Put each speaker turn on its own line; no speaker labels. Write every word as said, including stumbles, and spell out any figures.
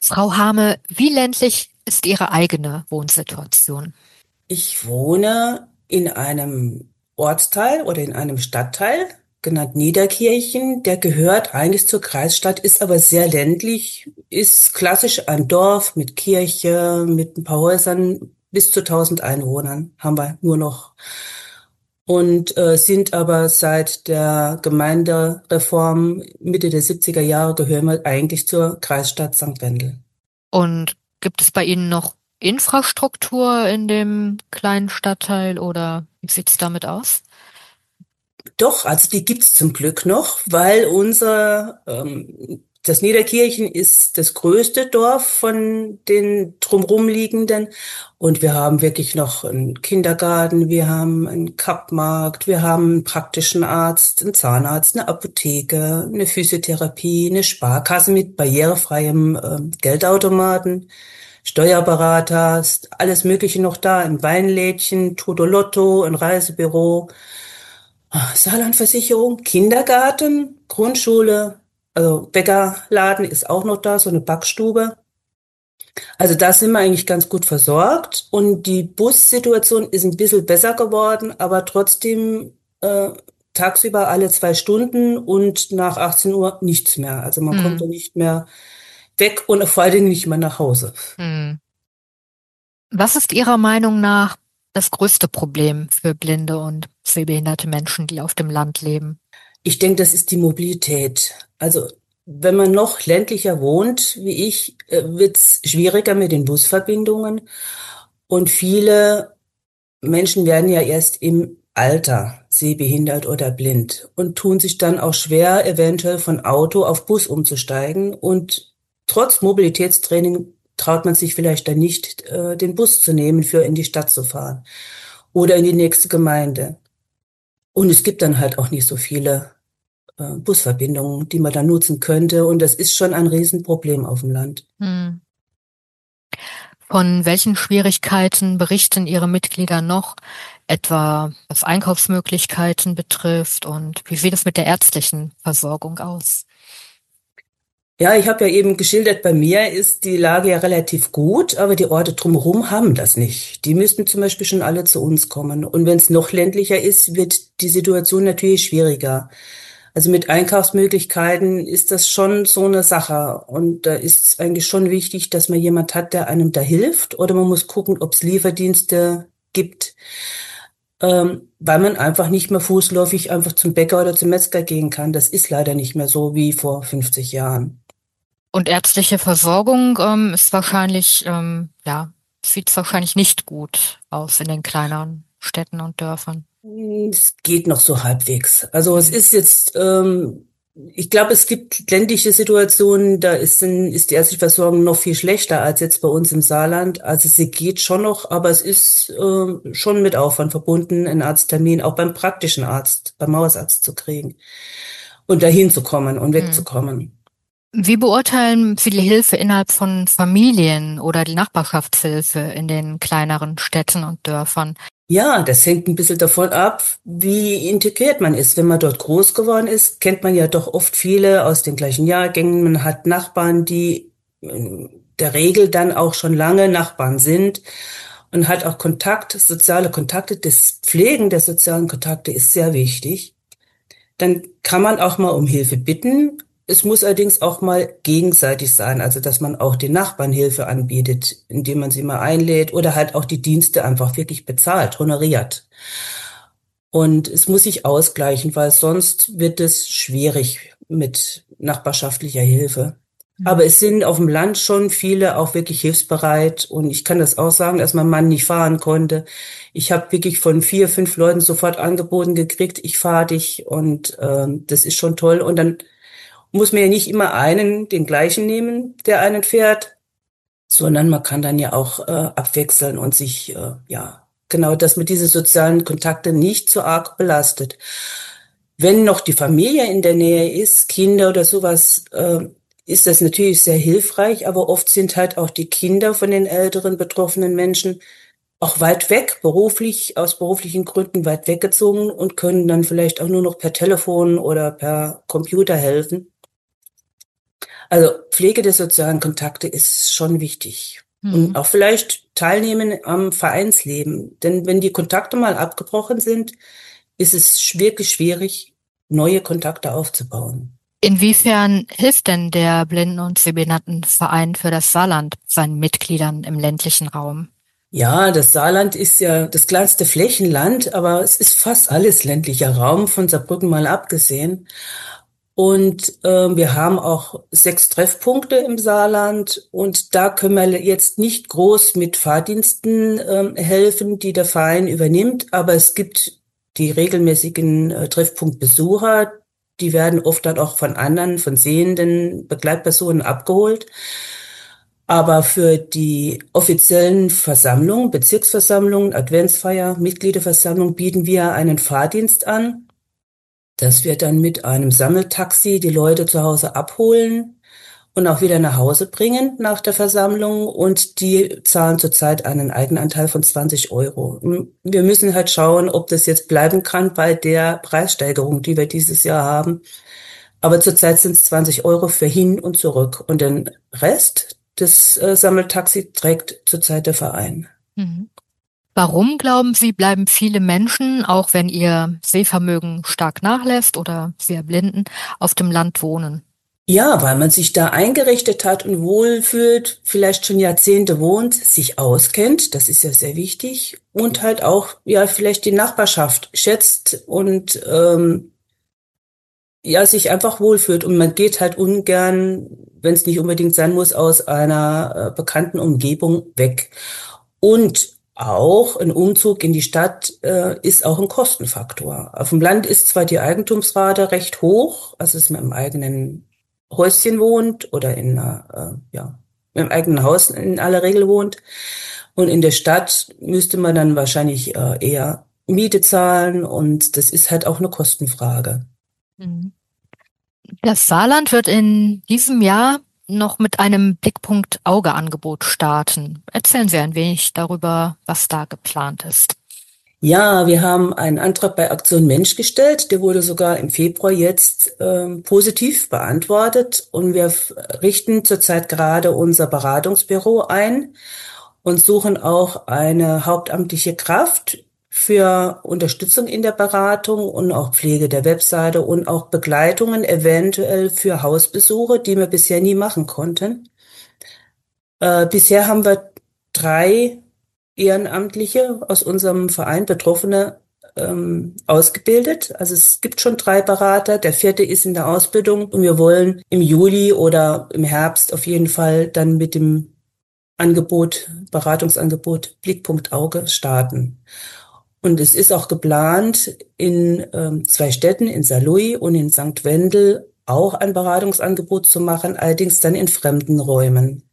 Frau Hame, wie ländlich ist Ihre eigene Wohnsituation?
Ich wohne in einem Ortsteil oder in einem Stadtteil, genannt Niederkirchen. Der gehört eigentlich zur Kreisstadt, ist aber sehr ländlich, ist klassisch ein Dorf mit Kirche, mit ein paar Häusern, bis zu tausend Einwohnern haben wir nur noch. Und äh, sind aber seit der Gemeindereform Mitte der siebziger Jahre gehören wir eigentlich zur Kreisstadt Sankt Wendel.
Und gibt es bei Ihnen noch Infrastruktur in dem kleinen Stadtteil oder wie sieht's damit aus?
Doch, also die gibt's zum Glück noch, weil unser, ähm, das Niederkirchen ist das größte Dorf von den drumherum liegenden. Und wir haben wirklich noch einen Kindergarten, wir haben einen Kappmarkt, wir haben einen praktischen Arzt, einen Zahnarzt, eine Apotheke, eine Physiotherapie, eine Sparkasse mit barrierefreiem ähm, Geldautomaten, Steuerberater, ist alles Mögliche noch da, ein Weinlädchen, Totolotto, ein Reisebüro. Saarlandversicherung, Kindergarten, Grundschule, also Bäckerladen ist auch noch da, so eine Backstube. Also da sind wir eigentlich ganz gut versorgt und die Bussituation ist ein bisschen besser geworden, aber trotzdem äh, tagsüber alle zwei Stunden und nach achtzehn Uhr nichts mehr. Also man kommt
Hm,
da nicht mehr weg und vor allen Dingen nicht mehr nach Hause.
hm. Was ist Ihrer Meinung nach das größte Problem für blinde und sehbehinderte Menschen, die auf dem Land leben?
Ich denke, das ist die Mobilität. Also wenn man noch ländlicher wohnt wie ich, wird es schwieriger mit den Busverbindungen. Und viele Menschen werden ja erst im Alter sehbehindert oder blind und tun sich dann auch schwer, eventuell von Auto auf Bus umzusteigen. Und trotz Mobilitätstraining traut man sich vielleicht dann nicht, äh, den Bus zu nehmen, für in die Stadt zu fahren oder in die nächste Gemeinde. Und es gibt dann halt auch nicht so viele äh, Busverbindungen, die man da nutzen könnte. Und das ist schon ein Riesenproblem auf dem Land.
Hm. Von welchen Schwierigkeiten berichten Ihre Mitglieder noch, etwa was Einkaufsmöglichkeiten betrifft und wie sieht es mit der ärztlichen Versorgung aus?
Ja, ich habe ja eben geschildert, bei mir ist die Lage ja relativ gut, aber die Orte drumherum haben das nicht. Die müssten zum Beispiel schon alle zu uns kommen. Und wenn es noch ländlicher ist, wird die Situation natürlich schwieriger. Also mit Einkaufsmöglichkeiten ist das schon so eine Sache. Und da ist es eigentlich schon wichtig, dass man jemand hat, der einem da hilft. Oder man muss gucken, ob es Lieferdienste gibt, ähm, weil man einfach nicht mehr fußläufig einfach zum Bäcker oder zum Metzger gehen kann. Das ist leider nicht mehr so wie vor fünfzig Jahren.
Und ärztliche Versorgung ähm, ist wahrscheinlich, ähm, ja, sieht wahrscheinlich nicht gut aus in den kleineren Städten und Dörfern.
Es geht noch so halbwegs. Also es
Hm.
ist jetzt, ähm, ich glaube, es gibt ländliche Situationen, da ist, denn- ist die ärztliche Versorgung noch viel schlechter als jetzt bei uns im Saarland. Also sie geht schon noch, aber es ist ähm, schon mit Aufwand verbunden, einen Arzttermin auch beim praktischen Arzt, beim Hausarzt zu kriegen und dahin zu kommen und
Hm.
wegzukommen.
Wie beurteilen Sie die Hilfe innerhalb von Familien oder die Nachbarschaftshilfe in den kleineren Städten und Dörfern?
Ja, das hängt ein bisschen davon ab, wie integriert man ist. Wenn man dort groß geworden ist, kennt man ja doch oft viele aus den gleichen Jahrgängen. Man hat Nachbarn, die in der Regel dann auch schon lange Nachbarn sind und hat auch Kontakt, soziale Kontakte. Das Pflegen der sozialen Kontakte ist sehr wichtig. Dann kann man auch mal um Hilfe bitten. Es muss allerdings auch mal gegenseitig sein, also dass man auch den Nachbarn Hilfe anbietet, indem man sie mal einlädt oder halt auch die Dienste einfach wirklich bezahlt, honoriert. Und es muss sich ausgleichen, weil sonst wird es schwierig mit nachbarschaftlicher Hilfe.
Hm.
Aber es sind auf dem Land schon viele auch wirklich hilfsbereit. Und ich kann das auch sagen, dass mein Mann nicht fahren konnte. Ich habe wirklich von vier, fünf Leuten sofort angeboten gekriegt, ich fahre dich. Und ähm, das ist schon toll. Und dann muss man ja nicht immer einen, den gleichen nehmen, der einen fährt, sondern man kann dann ja auch äh, abwechseln und sich, äh, ja, genau, dass man diese sozialen Kontakte nicht so arg belastet. Wenn noch die Familie in der Nähe ist, Kinder oder sowas, äh, ist das natürlich sehr hilfreich, aber oft sind halt auch die Kinder von den älteren betroffenen Menschen auch weit weg, beruflich, aus beruflichen Gründen weit weggezogen und können dann vielleicht auch nur noch per Telefon oder per Computer helfen. Also Pflege der sozialen Kontakte ist schon wichtig. Und
Mhm.
auch vielleicht teilnehmen am Vereinsleben. Denn wenn die Kontakte mal abgebrochen sind, ist es wirklich schwierig, neue Kontakte aufzubauen.
Inwiefern hilft denn der Blinden- und Sehbehindertenverein für das Saarland seinen Mitgliedern im ländlichen Raum?
Ja, das Saarland ist ja das kleinste Flächenland, aber es ist fast alles ländlicher Raum, von Saarbrücken mal abgesehen. Und äh, wir haben auch sechs Treffpunkte im Saarland und da können wir jetzt nicht groß mit Fahrdiensten ähm, helfen, die der Verein übernimmt, aber es gibt die regelmäßigen äh, Treffpunktbesucher, die werden oft dann auch von anderen, von sehenden Begleitpersonen abgeholt. Aber für die offiziellen Versammlungen, Bezirksversammlungen, Adventsfeier, Mitgliederversammlung bieten wir einen Fahrdienst an, dass wir dann mit einem Sammeltaxi die Leute zu Hause abholen und auch wieder nach Hause bringen nach der Versammlung. Und die zahlen zurzeit einen Eigenanteil von zwanzig Euro. Wir müssen halt schauen, ob das jetzt bleiben kann bei der Preissteigerung, die wir dieses Jahr haben. Aber zurzeit sind es zwanzig Euro für hin und zurück. Und den Rest des äh, Sammeltaxi trägt zurzeit der Verein.
Mhm. Warum, glauben Sie, bleiben viele Menschen, auch wenn ihr Sehvermögen stark nachlässt oder Sie erblinden, auf dem Land wohnen?
Ja, weil man sich da eingerichtet hat und wohlfühlt, vielleicht schon Jahrzehnte wohnt, sich auskennt, das ist ja sehr wichtig, und halt auch, ja, vielleicht die Nachbarschaft schätzt und ähm, ja, sich einfach wohlfühlt. Und man geht halt ungern, wenn es nicht unbedingt sein muss, aus einer äh, bekannten Umgebung weg. Und auch ein Umzug in die Stadt äh, ist auch ein Kostenfaktor. Auf dem Land ist zwar die Eigentumsrate recht hoch, also dass man im eigenen Häuschen wohnt oder in einer, äh, ja, im eigenen Haus in aller Regel wohnt. Und in der Stadt müsste man dann wahrscheinlich äh, eher Miete zahlen und das ist halt auch eine Kostenfrage.
Mhm. Das Saarland wird in diesem Jahr noch mit einem Blickpunkt Auge-Angebot starten. Erzählen Sie ein wenig darüber, was da geplant ist.
Ja, wir haben einen Antrag bei Aktion Mensch gestellt. Der wurde sogar im Februar jetzt ähm, positiv beantwortet. Und wir f- richten zurzeit gerade unser Beratungsbüro ein und suchen auch eine hauptamtliche Kraft für Unterstützung in der Beratung und auch Pflege der Webseite und auch Begleitungen eventuell für Hausbesuche, die wir bisher nie machen konnten. Äh, bisher haben wir drei Ehrenamtliche aus unserem Verein, Betroffene, ähm, ausgebildet. Also es gibt schon drei Berater. Der vierte ist in der Ausbildung und wir wollen im Juli oder im Herbst auf jeden Fall dann mit dem Angebot, Beratungsangebot Blickpunkt Auge starten. Und es ist auch geplant, in ähm, zwei Städten, in Saarlouis und in Sankt Wendel, auch ein Beratungsangebot zu machen, allerdings dann in fremden Räumen.